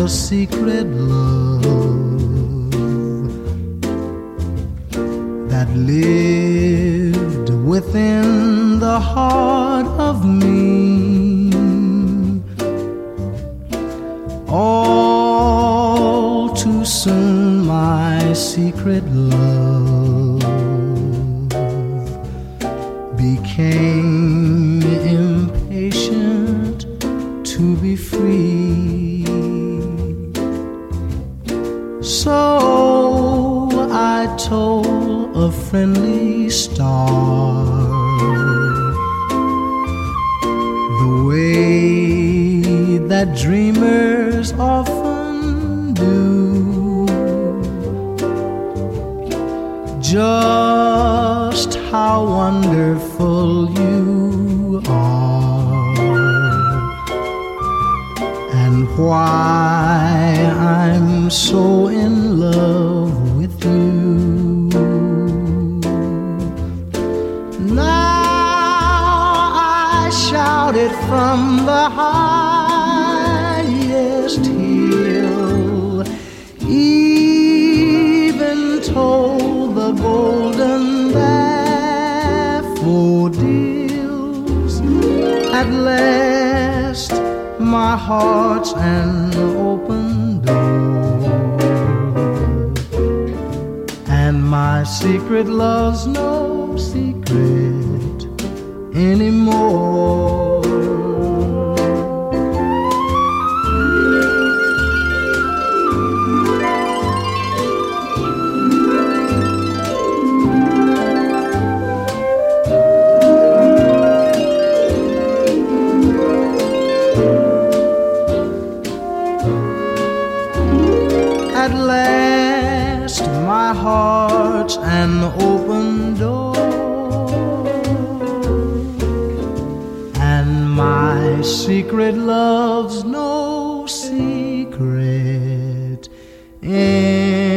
a secret love that lived within the heart of me. All too soon my secret love became impatient to be free. So I told a friendly star the way that dreamers often do, just how wonderful you are, and why I'm so in love with you. Now I shout it from the highest hill, even told the golden daffodils. At last my heart's an open door, and my secret love's no secret anymore. At last my heart's an open door, and my secret love's no secret anymore.